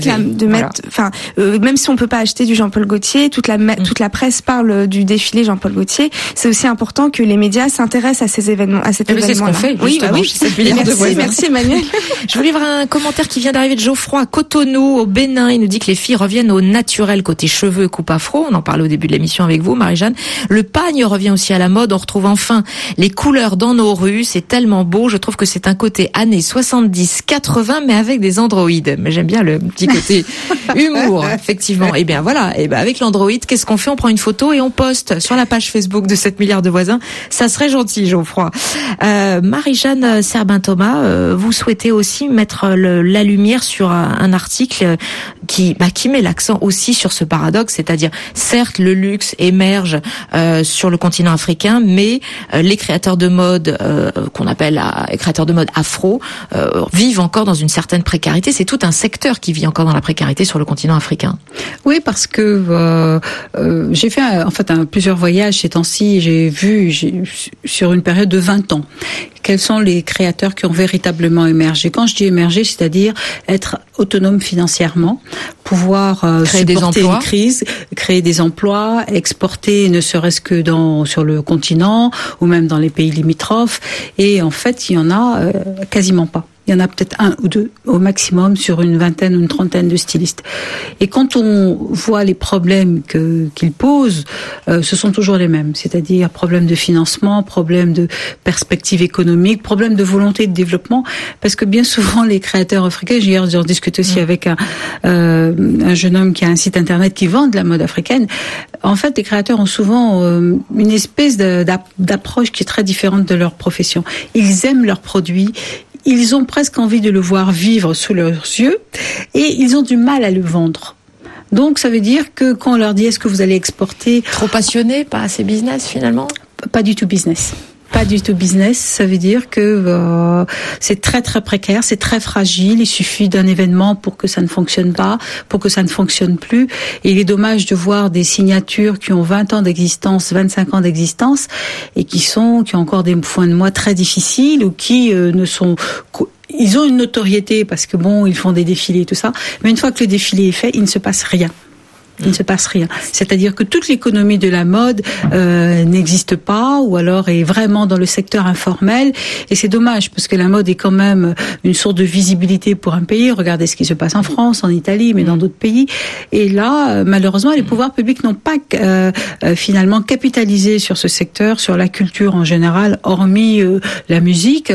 même si on peut pas acheter du Jean-Paul Gaultier, toute la presse parle du défilé Jean-Paul Gaultier. C'est aussi important que les médias s'intéressent à ces événements, à cet événement. C'est ce qu'on fait. Oui. Merci Emmanuel. Je vous livre un commentaire qui vient d'arriver de Geoffroy à Cotonou, au Bénin. Il nous dit que les filles reviennent au naturel côté cheveux, coupe afro. On en parlait au début de l'émission avec vous, Marie-Jeanne. Le pagne revient aussi à la mode. On retrouve enfin les couleurs dans nos rues. C'est tellement beau. Je trouve que c'est un côté années 70, 80, mais avec des androïdes. Mais j'aime bien le petit côté humour, effectivement. Et bien voilà. Et ben avec l'androïde, qu'est-ce qu'on fait? On prend une photo et on poste sur la page Facebook de 7 milliards de voisins. Ça serait gentil, Geoffroy. Marie-Jeanne Serbin-Thomas, vous souhaitez aussi mettre la lumière sur un article qui met l'accent aussi sur ce paradoxe, c'est-à-dire certes le luxe émerge sur le continent africain, mais les créateurs de mode qu'on appelle créateurs de mode afro vivent encore dans une certaine précarité. C'est tout un secteur qui vit encore dans la précarité sur le continent africain. Oui, parce que j'ai fait plusieurs voyages ces temps-ci. J'ai vu sur une période de 20 ans quels sont les créateurs qui ont véritablement émergé. Quand je dis émerger, c'est-à-dire être autonome financièrement, pouvoir supporter une crise, créer des emplois, exporter ne serait-ce que sur le continent ou même dans les pays limitrophes. Et en fait, il y en a quasiment pas. Il y en a peut-être un ou deux au maximum sur une vingtaine ou une trentaine de stylistes. Et quand on voit les problèmes qu'ils posent, ce sont toujours les mêmes. C'est-à-dire problème de financement, problème de perspective économique, problème de volonté de développement. Parce que bien souvent, les créateurs africains, hier j'en discute aussi avec un jeune homme qui a un site internet qui vend de la mode africaine. En fait, les créateurs ont souvent une espèce d'approche qui est très différente de leur profession. Ils aiment leurs produits. Ils ont presque envie de le voir vivre sous leurs yeux et ils ont du mal à le vendre. Donc ça veut dire que quand on leur dit est-ce que vous allez exporter... Trop passionné, pas assez business finalement ? Pas du tout business. Pas du tout business, ça veut dire que c'est très très précaire, c'est très fragile, il suffit d'un événement pour que ça ne fonctionne pas, pour que ça ne fonctionne plus. Et il est dommage de voir des signatures qui ont 20 ans d'existence, 25 ans d'existence, et qui ont encore des points de moi très difficiles, ou qui ils ont une notoriété parce que ils font des défilés et tout ça, mais une fois que le défilé est fait, il ne se passe rien. Il ne se passe rien. C'est-à-dire que toute l'économie de la mode n'existe pas, ou alors est vraiment dans le secteur informel. Et c'est dommage, parce que la mode est quand même une source de visibilité pour un pays. Regardez ce qui se passe en France, en Italie, mais dans d'autres pays. Et là, malheureusement, les pouvoirs publics n'ont pas finalement capitalisé sur ce secteur, sur la culture en général, hormis la musique.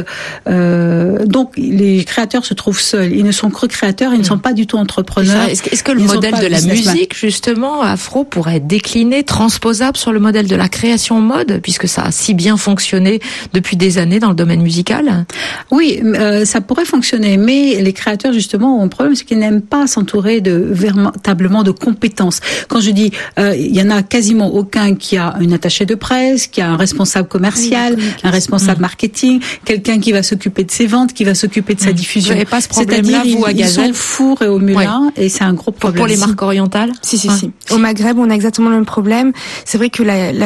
Donc, les créateurs se trouvent seuls. Ils ne sont que créateurs, ils ne sont pas du tout entrepreneurs. Est-ce que le modèle de la musique, justement, afro, pourrait être décliné, transposable sur le modèle de la création mode, puisque ça a si bien fonctionné depuis des années dans le domaine musical? Oui, ça pourrait fonctionner, mais les créateurs, justement, ont un problème, c'est qu'ils n'aiment pas s'entourer véritablement de compétences. Quand je dis, il y en a quasiment aucun qui a une attachée de presse, qui a un responsable commercial, un responsable marketing, quelqu'un qui va s'occuper de ses ventes, qui va s'occuper de sa diffusion. Vous n'avez pas ce problème-là, vous, à Gazelle? Ils sont four et au mulin, et c'est un gros problème. Pour les marques orientales? Si. Au Maghreb, on a exactement le même problème. C'est vrai que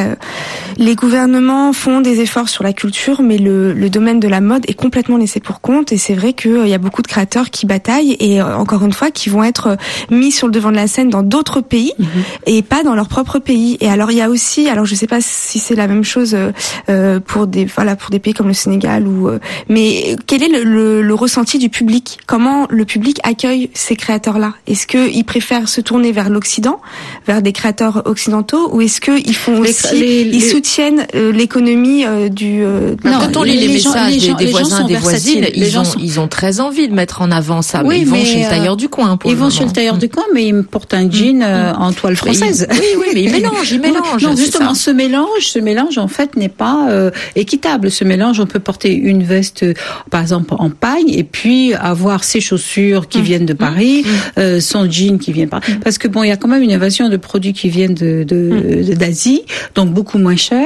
les gouvernements font des efforts sur la culture, mais le domaine de la mode est complètement laissé pour compte. Et c'est vrai qu'il y a beaucoup de créateurs qui bataillent et encore une fois qui vont être mis sur le devant de la scène dans d'autres pays et pas dans leur propre pays. Et alors il y a aussi, je sais pas si c'est la même chose pour des pays comme le Sénégal mais quel est le ressenti du public? Comment le public accueille ces créateurs-là? Est-ce qu'ils préfèrent se tourner vers l'Occident, vers des créateurs occidentaux, ou est-ce qu'ils font aussi, ils soutiennent l'économie du... Quand on lit les messages des voisins, des voisines, ils ont très envie de mettre en avant ça, mais ils vont chez le tailleur du coin. Ils vont chez le tailleur du coin, mais ils me portent un jean en toile française. Oui, mais ils mélangent. Non, justement, ce mélange en fait n'est pas équitable. Ce mélange, on peut porter une veste, par exemple, en paille, et puis avoir ses chaussures qui viennent de Paris, son jean qui vient de Paris. Parce que il y a quand même une invasion de produits qui viennent d'Asie, donc beaucoup moins cher.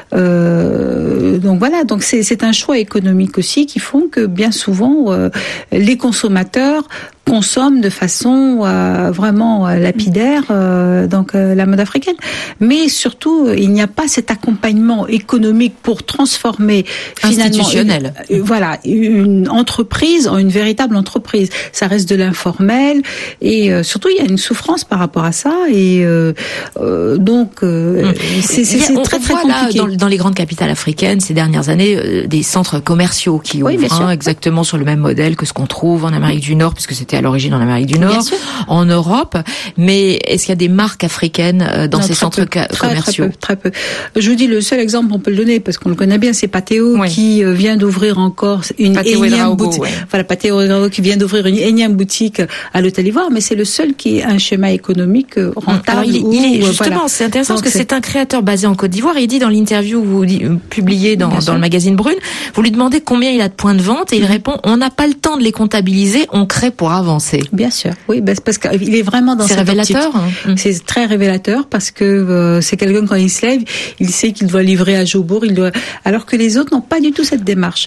Donc voilà, donc c'est un choix économique aussi qui font que bien souvent les consommateurs consomme de façon vraiment lapidaire la mode africaine. Mais surtout, il n'y a pas cet accompagnement économique pour transformer finalement une entreprise en une véritable entreprise. Ça reste de l'informel et surtout il y a une souffrance par rapport à ça et c'est très très compliqué. Là, dans les grandes capitales africaines ces dernières années, des centres commerciaux qui ouvrent exactement sur le même modèle que ce qu'on trouve en Amérique du Nord, puisque c'était à l'origine en Amérique du Nord, en Europe. Mais est-ce qu'il y a des marques africaines dans ces centres commerciaux? Très peu. Je vous dis, le seul exemple, on peut le donner parce qu'on le connaît bien, c'est Patéo qui vient d'ouvrir encore une énième boutique. Voilà, Patéo qui vient d'ouvrir une énième boutique à l'Hôtel Ivoire, mais c'est le seul qui ait un schéma économique rentable. Alors, justement, c'est intéressant parce que c'est un créateur basé en Côte d'Ivoire. Il dit dans l'interview que vous publiez dans le magazine Brune, vous lui demandez combien il a de points de vente et il répond: on n'a pas le temps de les comptabiliser, on crée pour avancer. Bien sûr, oui, parce qu'il est vraiment dans cette optique. C'est révélateur. C'est très révélateur parce que c'est quelqu'un, quand il se lève, il sait qu'il doit livrer à Jobourg, alors que les autres n'ont pas du tout cette démarche.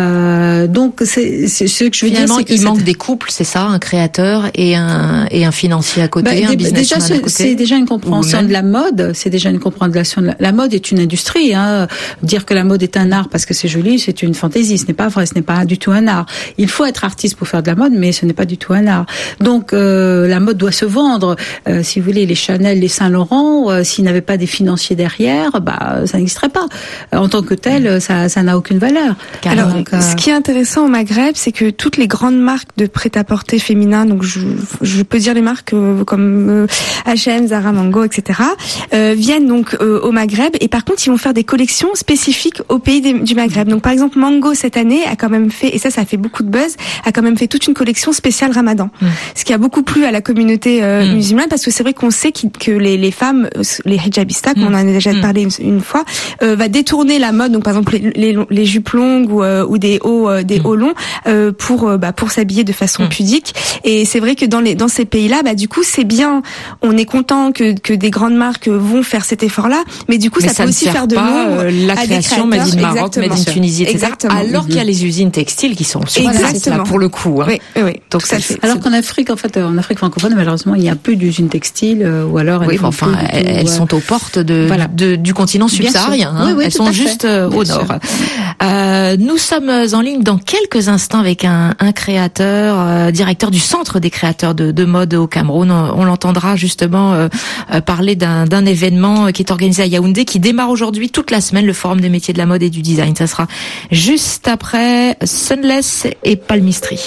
Donc c'est ce que je veux dire, c'est qu'il manque des couples, c'est ça, un créateur et un financier à côté, un businessman à côté. C'est déjà une compréhension de la mode, c'est déjà une compréhension de la mode est une industrie. Dire que la mode est un art parce que c'est joli, c'est une fantaisie. Ce n'est pas vrai, ce n'est pas du tout un art. Il faut être artiste pour faire de la mode, mais ce n'est pas du tout un art. Donc la mode doit se vendre. Si vous voulez, les Chanel, les Saint-Laurent, s'ils n'avaient pas des financiers derrière, ça n'existerait pas. En tant que tel, ça n'a aucune valeur. Alors, ce qui est intéressant au Maghreb, c'est que toutes les grandes marques de prêt-à-porter féminin, donc je peux dire les marques comme H&M, Zara, Mango, etc., viennent donc au Maghreb, et par contre ils vont faire des collections spécifiques au pays du Maghreb. Donc par exemple Mango cette année a quand même fait, et ça fait beaucoup de buzz, a quand même fait toute une collection spéciale Ramadan. Ce qui a beaucoup plu à la communauté musulmane, parce que c'est vrai qu'on sait que les femmes, les hijabistas, comme on en a déjà parlé une fois, va détourner la mode, donc par exemple les jupes longues ou des hauts longs pour s'habiller de façon pudique. Et c'est vrai que dans ces pays-là, du coup c'est bien, on est content que des grandes marques vont faire cet effort-là, mais du coup ça peut aussi faire de l'ombre la création made in Maroc, made in Tunisie, etc. Alors qu'il y a les usines textiles qui sont sur place là pour le coup. Oui. Donc ça fait. Alors qu'en Afrique, en Afrique francophone, malheureusement, il n'y a plus d'usines textiles, ou alors elles sont aux portes du continent subsaharien. Elles sont juste au nord. Nous sommes en ligne dans quelques instants avec un créateur, directeur du Centre des créateurs de mode au Cameroun. On l'entendra justement parler d'un événement qui est organisé à Yaoundé, qui démarre aujourd'hui toute la semaine, le Forum des métiers de la mode et du design. Ça sera juste après Sunless et Palmistry.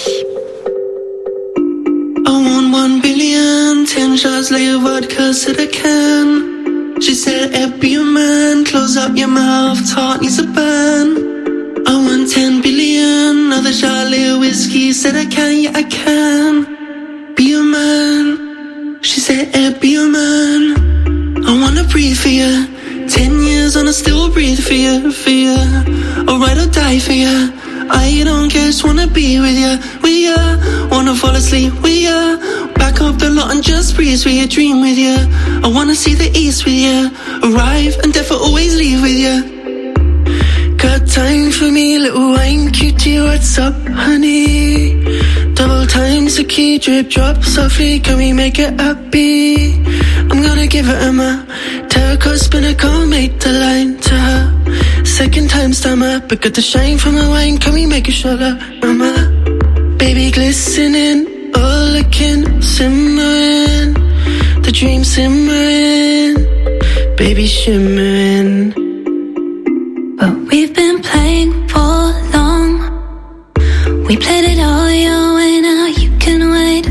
I want 1 billion, 10 shots, lay a vodka to the can. She said, be a man, close up your mouth, heart needs a burn. I want 10 billion, another shot, lay a whiskey, said I can, yeah I can. Be a man, she said, be a man. I wanna breathe for you, 10 years and I still breathe for you, I'll ride or die for you. I don't care, just wanna be with ya, wanna fall asleep with ya, back up the lot and just breeze with ya, dream with ya, I wanna see the east with ya, arrive and never always leave with ya. Got time for me, little wine cutie, what's up, honey? Double time, so key, drip, drop softly, can we make it happy? I'm gonna give it a ma, turquoise spinner, can't make the line to her. Second time stammer, but got the shine from the wine, can we make it shallow, mama? Baby glistening, all looking, simmering, the dream simmering, baby shimmering. But we've been playing for long. We played it all your way, now you can wait.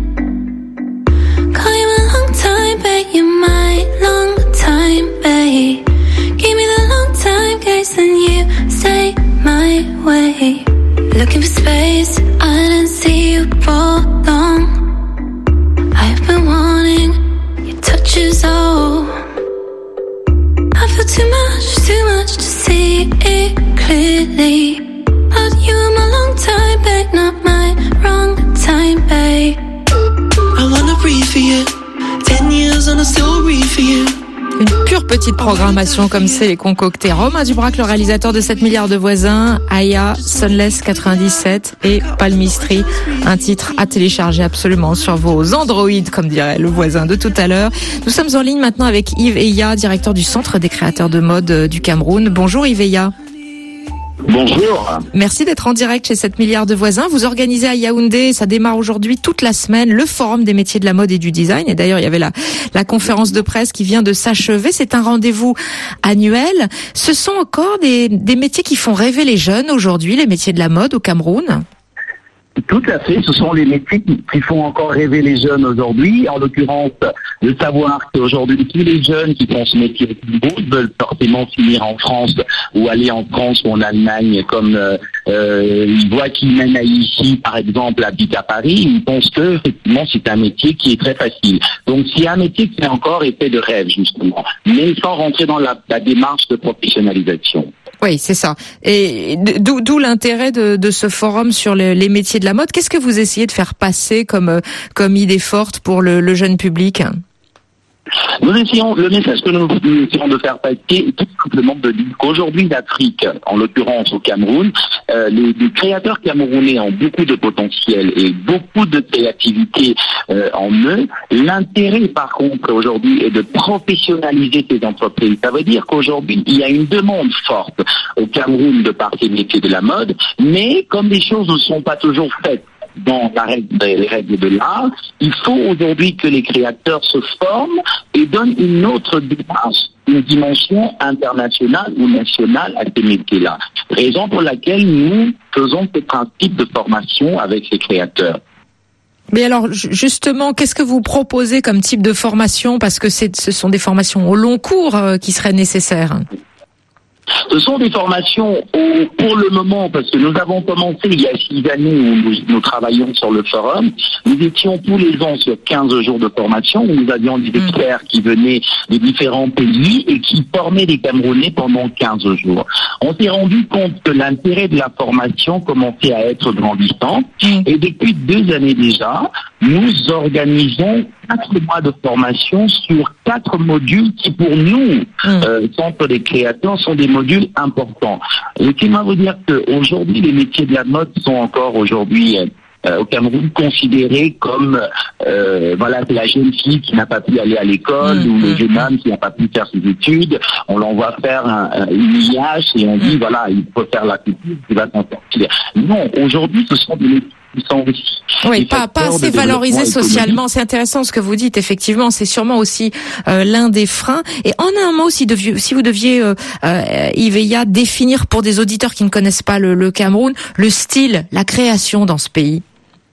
Call you a long time, babe, you're my long time, babe. Give me the long time gaze, then you stay my way. Looking for space, I didn't see you for long. I've been wanting your touches, oh. I feel too much to see it clearly. But you are my long time, babe, not my wrong time, babe. I wanna breathe for you, 10 years and I still breathe for you. Une pure petite programmation comme c'est les concoctés. Romain Dubrac, le réalisateur de 7 milliards de voisins, Aya, Sunless 97 et Palmistry, un titre à télécharger absolument sur vos Android, comme dirait le voisin de tout à l'heure. Nous sommes en ligne maintenant avec Yves Eya, directeur du Centre des créateurs de mode du Cameroun. Bonjour Yves Eya. Bonjour. Merci d'être en direct chez 7 milliards de voisins. Vous organisez à Yaoundé, ça démarre aujourd'hui toute la semaine, le forum des métiers de la mode et du design. Et d'ailleurs, il y avait la conférence de presse qui vient de s'achever. C'est un rendez-vous annuel. Ce sont encore des métiers qui font rêver les jeunes aujourd'hui, les métiers de la mode au Cameroun. Tout à fait, ce sont les métiers qui font encore rêver les jeunes aujourd'hui. En l'occurrence, de savoir qu'aujourd'hui, tous les jeunes qui font ce métier veulent forcément finir en France ou aller en France ou en Allemagne, comme ils voient qu'ils mènent ici, par exemple, habitent à Paris, ils pensent que effectivement c'est un métier qui est très facile. Donc c'est un métier qui a encore été de rêve, justement, mais sans rentrer dans la démarche de professionnalisation. Oui, c'est ça. Et d'où l'intérêt de ce forum sur les métiers de la mode. Qu'est-ce que vous essayez de faire passer comme idée forte pour le jeune public ? Nous essayons, le message que nous essayons de faire passer est tout simplement de dire qu'aujourd'hui l'Afrique, en l'occurrence au Cameroun, les créateurs camerounais ont beaucoup de potentiel et beaucoup de créativité en eux. L'intérêt par contre aujourd'hui est de professionnaliser ces entreprises. Ça veut dire qu'aujourd'hui il y a une demande forte au Cameroun de par ces métiers de la mode, mais comme les choses ne sont pas toujours faites dans les règles de l'art, il faut aujourd'hui que les créateurs se forment et donnent une autre démarche, une dimension internationale ou nationale à ces métiers-là. Raison pour laquelle nous faisons ce principe de formation avec ces créateurs. Mais alors, justement, qu'est-ce que vous proposez comme type de formation ? Parce que ce sont des formations au long cours qui seraient nécessaires. Ce sont des formations pour le moment, parce que nous avons commencé il y a 6 années où nous travaillons sur le forum. Nous étions tous les ans sur 15 jours de formation où nous avions des experts qui venaient de différents pays et qui formaient les Camerounais pendant 15 jours. On s'est rendu compte que l'intérêt de la formation commençait à être grandissant et depuis 2 années déjà, nous organisons 4 mois de formation sur 4 modules qui pour nous, Centre des créateurs, sont des modules importants. Laissez-moi vous dire qu'aujourd'hui, les métiers de la mode sont encore aujourd'hui au Cameroun considérés comme la jeune fille qui n'a pas pu aller à l'école ou le jeune homme qui n'a pas pu faire ses études. On l'envoie faire une IH et on dit voilà, il faut faire la culture, il va s'en sortir. Non, aujourd'hui, ce sont des métiers qui sont aussi pas assez valorisés socialement. C'est intéressant ce que vous dites. Effectivement, c'est sûrement aussi l'un des freins. Et en un mot, si vous deviez, Yves Eya, définir pour des auditeurs qui ne connaissent pas le Cameroun, le style, la création dans ce pays.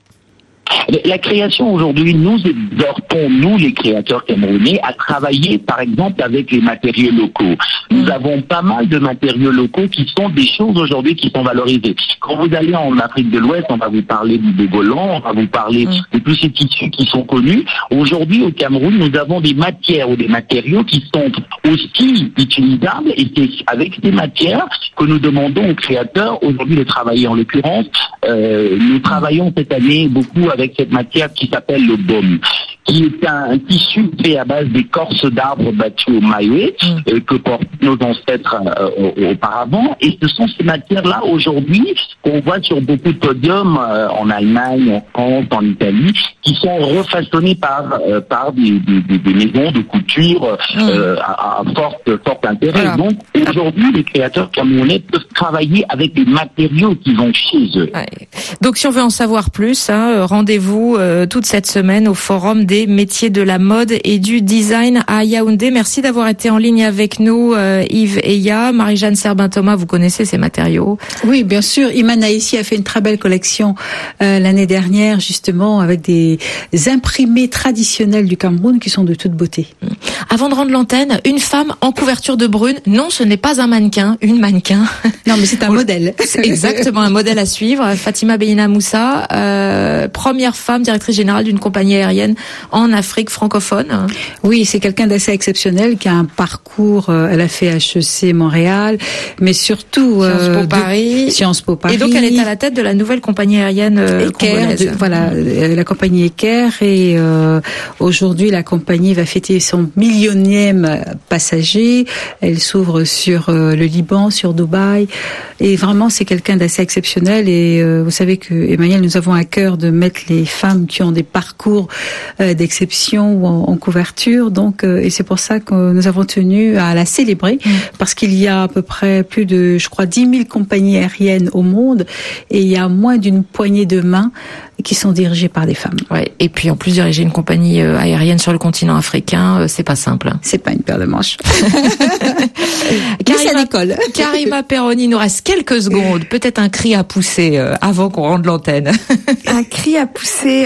La création aujourd'hui, nous exhortons, nous les créateurs camerounais, à travailler par exemple avec les matériaux locaux. Nous avons pas mal de matériaux locaux qui sont des choses aujourd'hui qui sont valorisées. Quand vous allez en Afrique de l'Ouest, on va vous parler du bégolan, on va vous parler de tous ces tissus qui sont connus. Aujourd'hui au Cameroun, nous avons des matières ou des matériaux qui sont aussi utilisables et c'est avec ces matières que nous demandons aux créateurs aujourd'hui de travailler. En l'occurrence, nous travaillons cette année beaucoup avec cette matière qui s'appelle le baume, qui est un tissu fait à base d'écorce d'arbres battus au maillet que portent nos ancêtres auparavant. Et ce sont ces matières-là aujourd'hui qu'on voit sur beaucoup de podiums en Allemagne, en France, en Italie, qui sont refaçonnés par des maisons de couture à fort intérêt. Voilà. Donc aujourd'hui, les créateurs camerounais peuvent travailler avec des matériaux qui vont chez eux. Ouais. Donc si on veut en savoir plus, rendez-vous toute cette semaine au Forum des métiers de la mode et du design à Yaoundé. Merci d'avoir été en ligne avec nous, Yves Eya. Marie-Jeanne Serbin-Thomas, vous connaissez ces matériaux? Oui, bien sûr. Iman Aïssi a fait une très belle collection l'année dernière, justement, avec des imprimés traditionnels du Cameroun qui sont de toute beauté. Avant de rendre l'antenne, une femme en couverture de brune. Non, ce n'est pas un mannequin, une mannequin. Non, mais c'est un modèle. C'est exactement un modèle à suivre. Fatima Beina Moussa, première femme directrice générale d'une compagnie aérienne en Afrique francophone. Oui, c'est quelqu'un d'assez exceptionnel qui a un parcours. Elle a fait HEC Montréal, mais surtout Sciences Po Paris. Et donc elle est à la tête de la nouvelle compagnie aérienne congolaise. La compagnie Eker, et aujourd'hui la compagnie va fêter son 1 000e passager. Elle s'ouvre sur le Liban, sur Dubaï, et vraiment c'est quelqu'un d'assez exceptionnel. Et vous savez que Emmanuel, nous avons à cœur de mettre les femmes qui ont des parcours d'exception ou en couverture. Donc et c'est pour ça que nous avons tenu à la célébrer, parce qu'il y a à peu près plus de, je crois, 10 000 compagnies aériennes au monde, et il y a moins d'une poignée de mains qui sont dirigées par des femmes. Ouais. Et puis en plus, diriger une compagnie aérienne sur le continent africain, c'est pas simple. C'est pas une paire de manches. Karima Perroni, il nous reste quelques secondes. Peut-être un cri à pousser avant qu'on rende l'antenne. Un cri à pousser.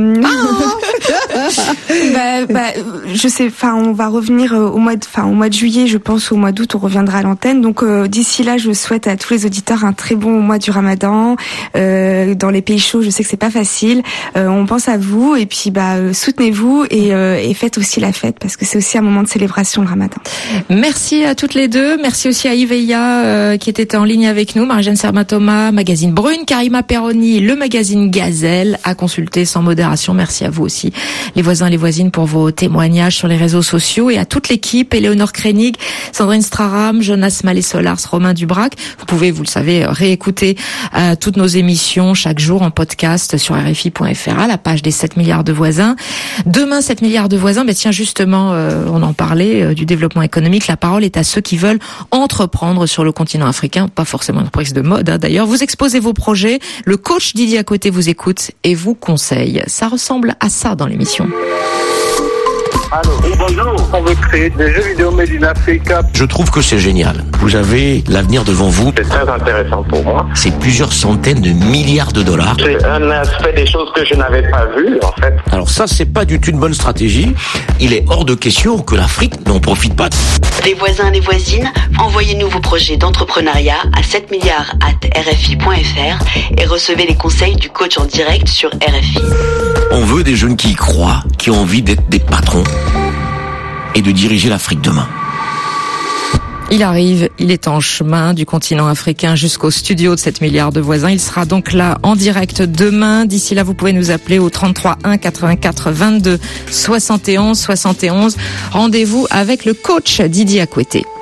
Je sais. Enfin, on va revenir au mois de juillet, je pense. Au mois d'août, on reviendra à l'antenne. Donc d'ici là, je souhaite à tous les auditeurs un très bon mois du Ramadan. Dans les pays chauds, je sais que c'est pas facile. On pense à vous, et puis soutenez-vous et faites aussi la fête, parce que c'est aussi un moment de célébration, le Ramadan. Merci à toutes les deux. Merci aussi à Yveia qui était en ligne avec nous, Marie-Jeanne Serma-Thomas, Magazine Brune, Karima Perroni, le magazine Gazelle, à consulter sans modération. Merci à vous aussi, les voisins, les voisines, pour vos témoignages sur les réseaux sociaux, et à toute l'équipe, Éléonore Krenig, Sandrine Straram, Jonas Malé-Solars, Romain Dubrac. Vous pouvez, vous le savez, réécouter toutes nos émissions chaque jour en podcast sur RFI.fr, à la page des 7 milliards de voisins. Demain, 7 milliards de voisins, tiens, justement, on en parlait, du développement économique. La parole est à ceux qui veulent entreprendre sur le continent africain, pas forcément une entreprise de mode, d'ailleurs. Vous exposez vos projets, le coach Didier à côté vous écoute et vous conseille. Ça ressemble à ça dans l'émission. Allô, oui, bonjour. On veut créer des jeux vidéo made in Africa. Je trouve que c'est génial. Vous avez l'avenir devant vous. C'est très intéressant pour moi. C'est plusieurs centaines de milliards de dollars. C'est un aspect des choses que je n'avais pas vu, en fait. Alors ça, c'est pas du tout une bonne stratégie. Il est hors de question que l'Afrique n'en profite pas. Les voisins, les voisines, envoyez-nous vos projets d'entrepreneuriat à 7milliards@rfi.fr et recevez les conseils du coach en direct sur RFI. On veut des jeunes qui y croient, qui ont envie d'être des patrons et de diriger l'Afrique demain. Il arrive, il est en chemin du continent africain jusqu'au studio de 7 milliards de voisins. Il sera donc là en direct demain. D'ici là, vous pouvez nous appeler au 33 1 84 22 71 71. Rendez-vous avec le coach Didier Akoueté.